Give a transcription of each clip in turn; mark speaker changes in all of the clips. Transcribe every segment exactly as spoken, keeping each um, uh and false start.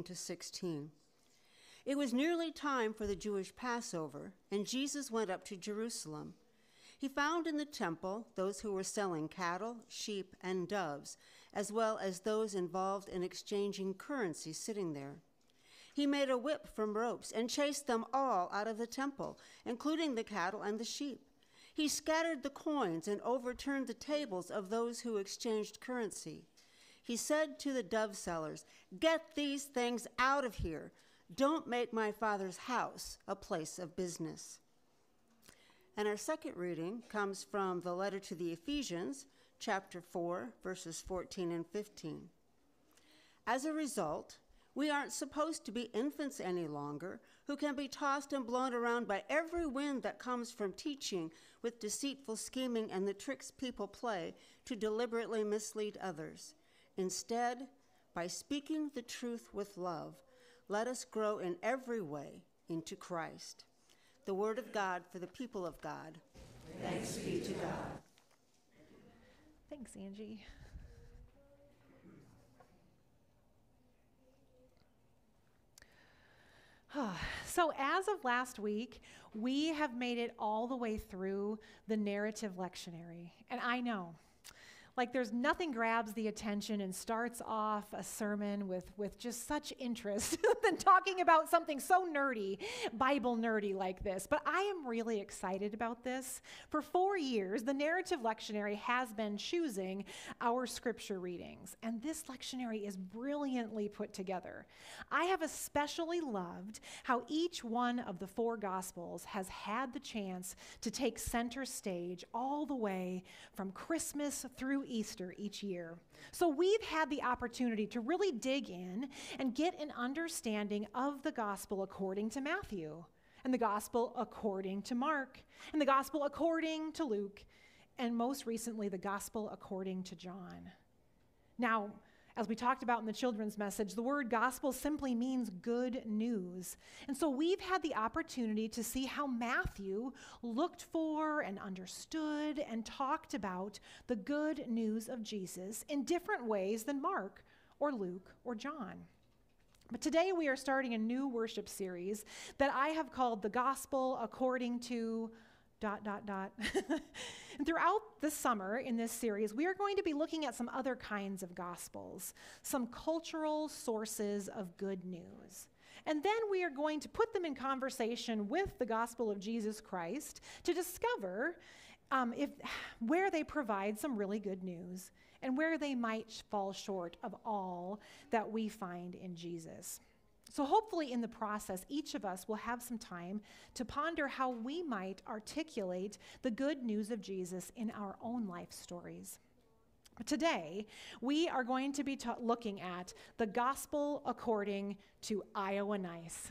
Speaker 1: fifteen to sixteen. It was nearly time for the Jewish Passover, and Jesus went up to Jerusalem. He found in the temple those who were selling cattle, sheep, and doves, as well as those involved in exchanging currency sitting there. He made a whip from ropes and chased them all out of the temple, including the cattle and the sheep. He scattered the coins and overturned the tables of those who exchanged currency. He said to the dove sellers, "Get these things out of here. Don't make my Father's house a place of business." And our second reading comes from the letter to the Ephesians, chapter four, verses fourteen and fifteen. As a result, we aren't supposed to be infants any longer, who can be tossed and blown around by every wind that comes from teaching with deceitful scheming and the tricks people play to deliberately mislead others. Instead, by speaking the truth with love, let us grow in every way into Christ. The word of God for the people of God. Thanks be to God.
Speaker 2: Thanks, Angie. So as of last week, we have made it all the way through the narrative lectionary. And I know, like there's nothing grabs the attention and starts off a sermon with, with just such interest than talking about something so nerdy, Bible nerdy like this. But I am really excited about this. For four years, the narrative lectionary has been choosing our scripture readings. And this lectionary is brilliantly put together. I have especially loved how each one of the four gospels has had the chance to take center stage all the way from Christmas through Easter each year. So we've had the opportunity to really dig in and get an understanding of the gospel according to Matthew, and the gospel according to Mark, and the gospel according to Luke, and most recently the gospel according to John. Now, as we talked about in the children's message, the word gospel simply means good news. And so we've had the opportunity to see how Matthew looked for and understood and talked about the good news of Jesus in different ways than Mark or Luke or John. But today we are starting a new worship series that I have called The Gospel According to dot, dot, dot. And throughout the summer in this series, we are going to be looking at some other kinds of gospels, some cultural sources of good news. And then we are going to put them in conversation with the gospel of Jesus Christ to discover um, if, where they provide some really good news and where they might fall short of all that we find in Jesus. So hopefully in the process, each of us will have some time to ponder how we might articulate the good news of Jesus in our own life stories. Today, we are going to be ta- looking at the gospel according to Iowa Nice.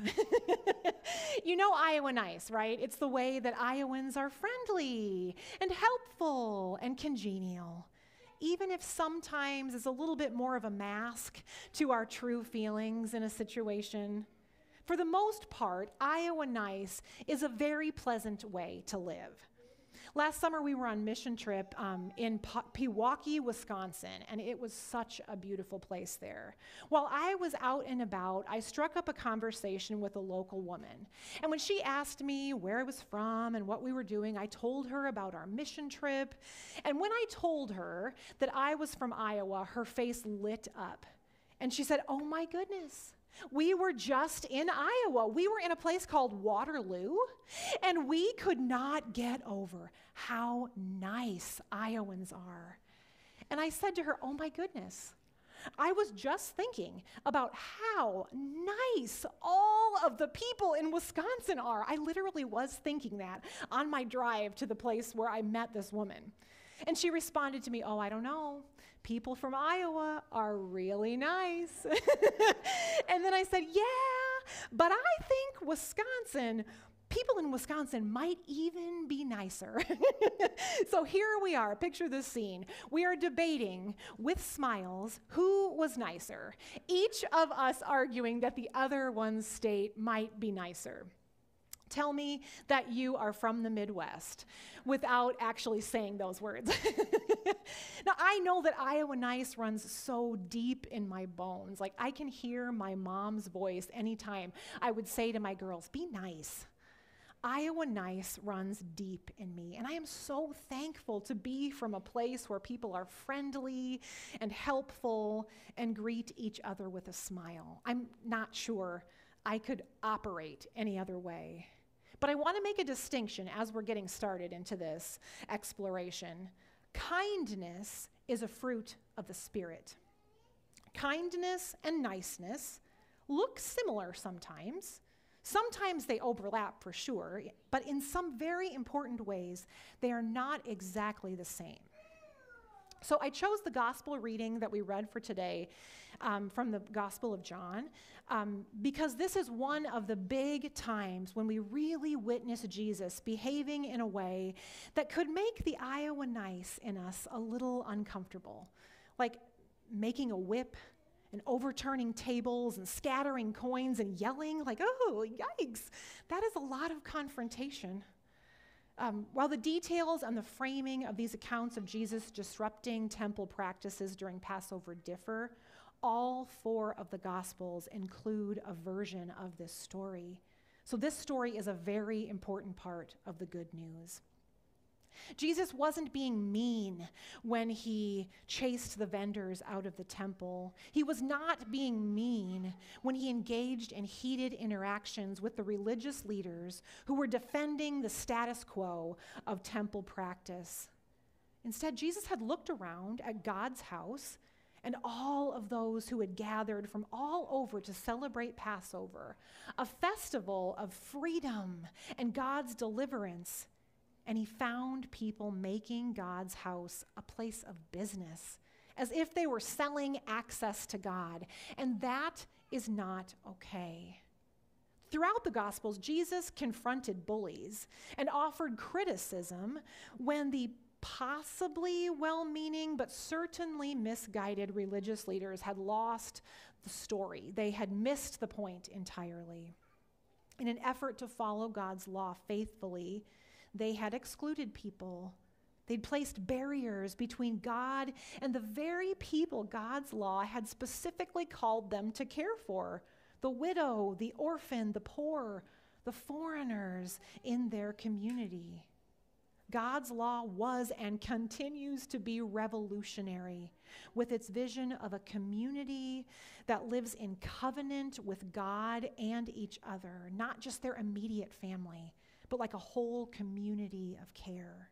Speaker 2: You know Iowa Nice, right? It's the way that Iowans are friendly and helpful and congenial, even if sometimes it's a little bit more of a mask to our true feelings in a situation. For the most part, Iowa Nice is a very pleasant way to live. Last summer, we were on mission trip um, in P- Pewaukee, Wisconsin, and it was such a beautiful place there. While I was out and about, I struck up a conversation with a local woman. And when she asked me where I was from and what we were doing, I told her about our mission trip. And when I told her that I was from Iowa, her face lit up. And she said, "Oh my goodness. We were just in Iowa. We were in a place called Waterloo, and we could not get over how nice Iowans are." And I said to her, "Oh my goodness. I was just thinking about how nice all of the people in Wisconsin are." I literally was thinking that on my drive to the place where I met this woman. And she responded to me, "Oh, I don't know. People from Iowa are really nice." And then I said, "Yeah, but I think Wisconsin, people in Wisconsin might even be nicer." So here we are. Picture this scene. We are debating with smiles who was nicer, each of us arguing that the other one's state might be nicer. Tell me that you are from the Midwest without actually saying those words. Now, I know that Iowa Nice runs so deep in my bones. Like, I can hear my mom's voice anytime I would say to my girls, be nice. Iowa Nice runs deep in me, and I am so thankful to be from a place where people are friendly and helpful and greet each other with a smile. I'm not sure I could operate any other way. But I want to make a distinction as we're getting started into this exploration. Kindness is a fruit of the Spirit. Kindness and niceness look similar sometimes. Sometimes they overlap for sure, but in some very important ways, they are not exactly the same. So I chose the gospel reading that we read for today um, from the Gospel of John um, because this is one of the big times when we really witness Jesus behaving in a way that could make the Iowa Nice in us a little uncomfortable, like making a whip and overturning tables and scattering coins and yelling like, oh, yikes, that is a lot of confrontation. Um, while the details and the framing of these accounts of Jesus disrupting temple practices during Passover differ, all four of the Gospels include a version of this story. So this story is a very important part of the good news. Jesus wasn't being mean when he chased the vendors out of the temple. He was not being mean when he engaged in heated interactions with the religious leaders who were defending the status quo of temple practice. Instead, Jesus had looked around at God's house and all of those who had gathered from all over to celebrate Passover, a festival of freedom and God's deliverance. And he found people making God's house a place of business, as if they were selling access to God. And that is not okay. Throughout the Gospels, Jesus confronted bullies and offered criticism when the possibly well-meaning but certainly misguided religious leaders had lost the story. They had missed the point entirely. In an effort to follow God's law faithfully, they had excluded people. They'd placed barriers between God and the very people God's law had specifically called them to care for: the widow, the orphan, the poor, the foreigners in their community. God's law was and continues to be revolutionary with its vision of a community that lives in covenant with God and each other, not just their immediate family, but like a whole community of care.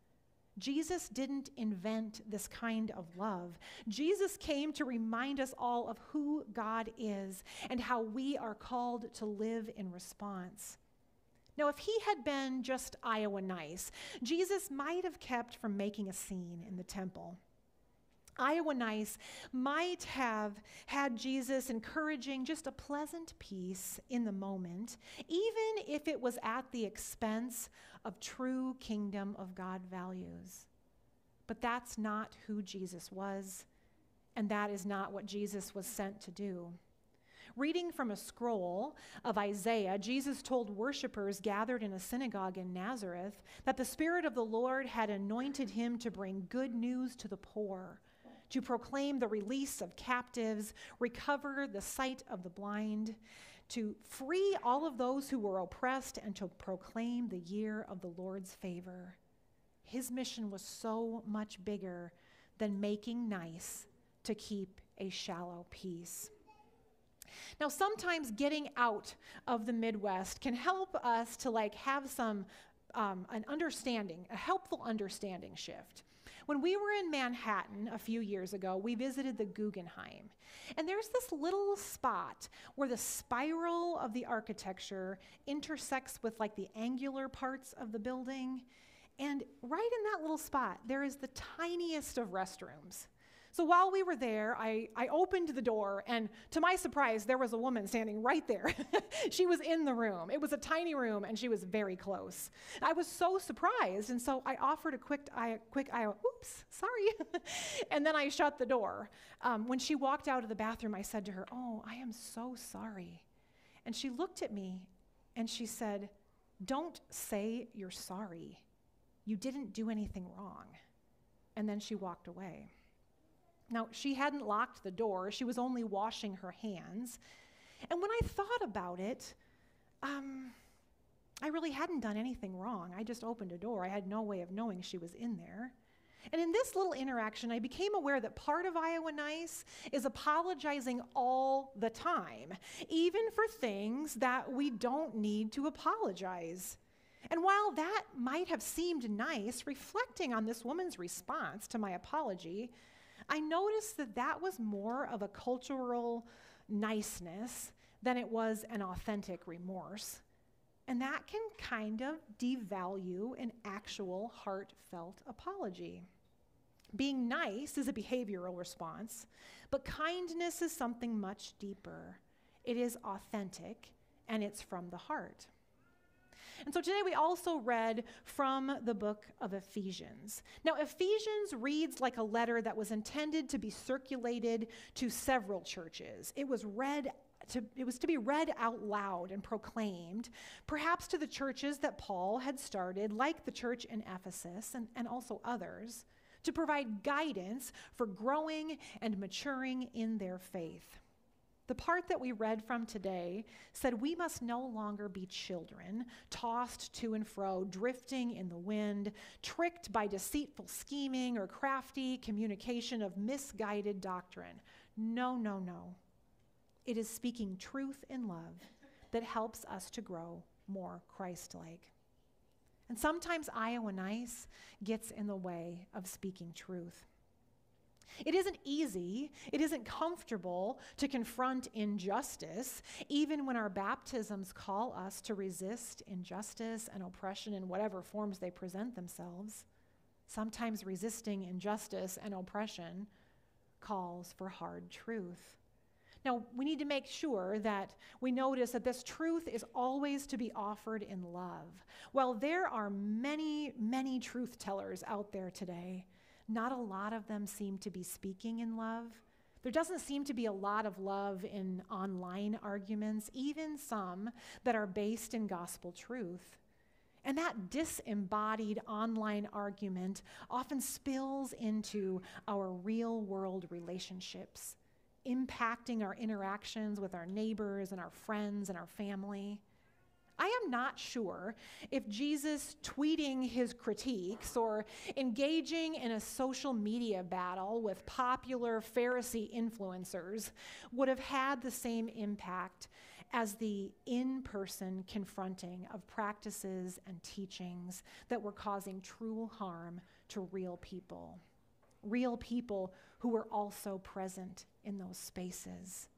Speaker 2: Jesus didn't invent this kind of love. Jesus came to remind us all of who God is and how we are called to live in response. Now, if he had been just Iowa Nice, Jesus might have kept from making a scene in the temple. Iowa Nice might have had Jesus encouraging just a pleasant peace in the moment, even if it was at the expense of true kingdom of God values. But that's not who Jesus was, and that is not what Jesus was sent to do. Reading from a scroll of Isaiah, Jesus told worshipers gathered in a synagogue in Nazareth that the Spirit of the Lord had anointed him to bring good news to the poor, to proclaim the release of captives, recover the sight of the blind, to free all of those who were oppressed, and to proclaim the year of the Lord's favor. His mission was so much bigger than making nice to keep a shallow peace. Now, sometimes getting out of the Midwest can help us to like have some um, an understanding, a helpful understanding shift. When we were in Manhattan a few years ago, we visited the Guggenheim. And there's this little spot where the spiral of the architecture intersects with like the angular parts of the building. And right in that little spot, there is the tiniest of restrooms. So while we were there, I, I opened the door, and to my surprise, there was a woman standing right there. She was in the room. It was a tiny room, and she was very close. I was so surprised, and so I offered a quick, I, quick, I, oops, sorry. And then I shut the door. Um, when she walked out of the bathroom, I said to her, "Oh, I am so sorry." And she looked at me, and she said, "Don't say you're sorry. You didn't do anything wrong." and then she walked away. Now, she hadn't locked the door. She was only washing her hands. And when I thought about it, um, I really hadn't done anything wrong. I just opened a door. I had no way of knowing she was in there. And in this little interaction, I became aware that part of Iowa Nice is apologizing all the time, even for things that we don't need to apologize. And while that might have seemed nice, reflecting on this woman's response to my apology, I noticed that that was more of a cultural niceness than it was an authentic remorse. And that can kind of devalue an actual heartfelt apology. Being nice is a behavioral response, but kindness is something much deeper. It is authentic, and it's from the heart. And so today we also read from the book of Ephesians. Now, Ephesians reads like a letter that was intended to be circulated to several churches. It was read to, it was to be read out loud and proclaimed, perhaps to the churches that Paul had started, like the church in Ephesus and, and also others, to provide guidance for growing and maturing in their faith. The part that we read from today said we must no longer be children, tossed to and fro, drifting in the wind, tricked by deceitful scheming or crafty communication of misguided doctrine. No, no, no. It is speaking truth in love that helps us to grow more Christ-like. And sometimes Iowa Nice gets in the way of speaking truth. It isn't easy, it isn't comfortable to confront injustice, even when our baptisms call us to resist injustice and oppression in whatever forms they present themselves. Sometimes resisting injustice and oppression calls for hard truth. Now, we need to make sure that we notice that this truth is always to be offered in love. While there are many, many truth tellers out there today, not a lot of them seem to be speaking in love. There doesn't seem to be a lot of love in online arguments, even some that are based in gospel truth. And that disembodied online argument often spills into our real-world relationships, impacting our interactions with our neighbors and our friends and our family. I am not sure if Jesus tweeting his critiques or engaging in a social media battle with popular Pharisee influencers would have had the same impact as the in-person confronting of practices and teachings that were causing true harm to real people. Real people who were also present in those spaces.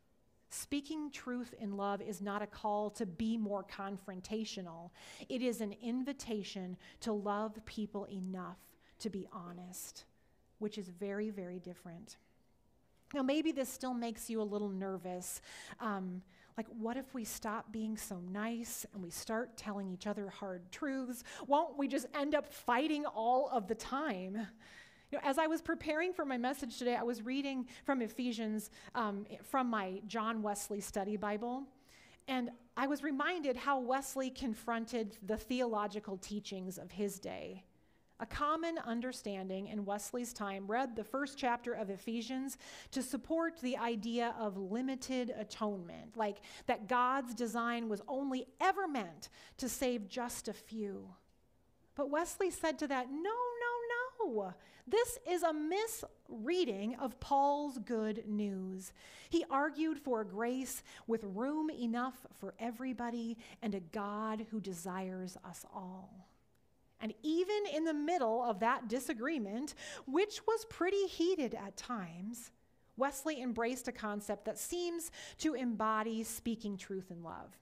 Speaker 2: Speaking truth in love is not a call to be more confrontational. It is an invitation to love people enough to be honest, which is very, very different. Now, maybe this still makes you a little nervous. Um, like, what if we stop being so nice and we start telling each other hard truths? Won't we just end up fighting all of the time? You know, as I was preparing for my message today, I was reading from Ephesians um, from my John Wesley study Bible, and I was reminded how Wesley confronted the theological teachings of his day. A common understanding in Wesley's time read the first chapter of Ephesians to support the idea of limited atonement, like that God's design was only ever meant to save just a few. But Wesley said to that, no, no, no. This is a misreading of Paul's good news. He argued for a grace with room enough for everybody and a God who desires us all. And even in the middle of that disagreement, which was pretty heated at times, Wesley embraced a concept that seems to embody speaking truth in love.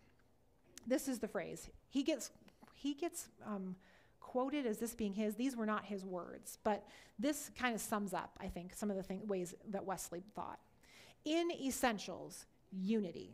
Speaker 2: This is the phrase. He gets, he gets, um, quoted as this being his. These were not his words, but this kind of sums up, I think, some of the thing, ways that Wesley thought. In essentials, unity.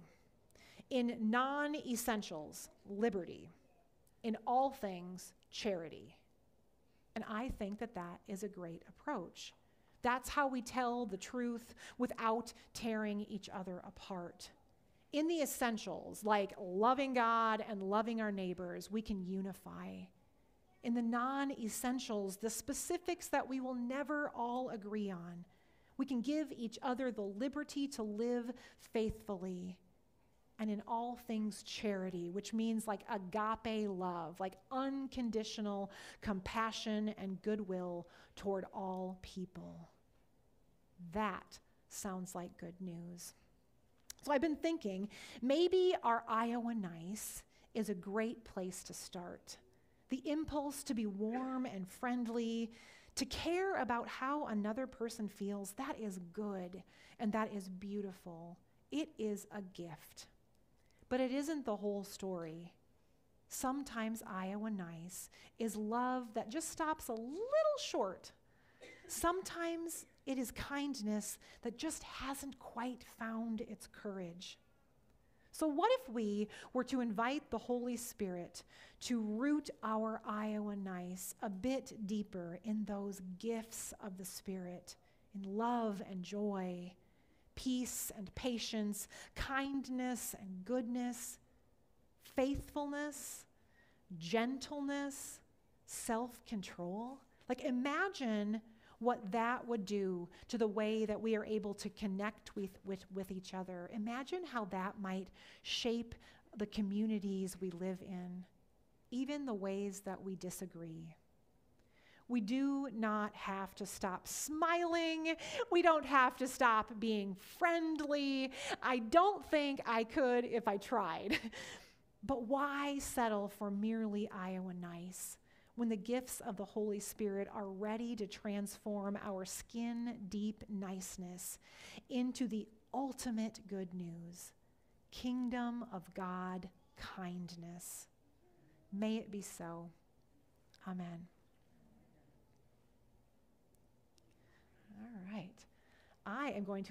Speaker 2: In non-essentials, liberty. In all things, charity. And I think that that is a great approach. That's how we tell the truth without tearing each other apart. In the essentials, like loving God and loving our neighbors, we can unify. in the non-essentials, the specifics that we will never all agree on. We can give each other the liberty to live faithfully and in all things charity, which means like agape love, like unconditional compassion and goodwill toward all people. That sounds like good news. So I've been thinking, maybe our Iowa Nice is a great place to start. The impulse to be warm and friendly, to care about how another person feels, that is good and that is beautiful. It is a gift. But it isn't the whole story. Sometimes Iowa Nice is love that just stops a little short. Sometimes it is kindness that just hasn't quite found its courage. So what if we were to invite the Holy Spirit to root our Iowa Nice a bit deeper in those gifts of the Spirit, in love and joy, peace and patience, kindness and goodness, faithfulness, gentleness, self-control? Like, imagine what that would do to the way that we are able to connect with, with, with each other. Imagine how that might shape the communities we live in, even the ways that we disagree. We do not have to stop smiling. We don't have to stop being friendly. I don't think I could if I tried. But why settle for merely Iowa Nice when the gifts of the Holy Spirit are ready to transform our skin-deep niceness into the ultimate good news, kingdom of God kindness? May it be so. Amen. All right. I am going to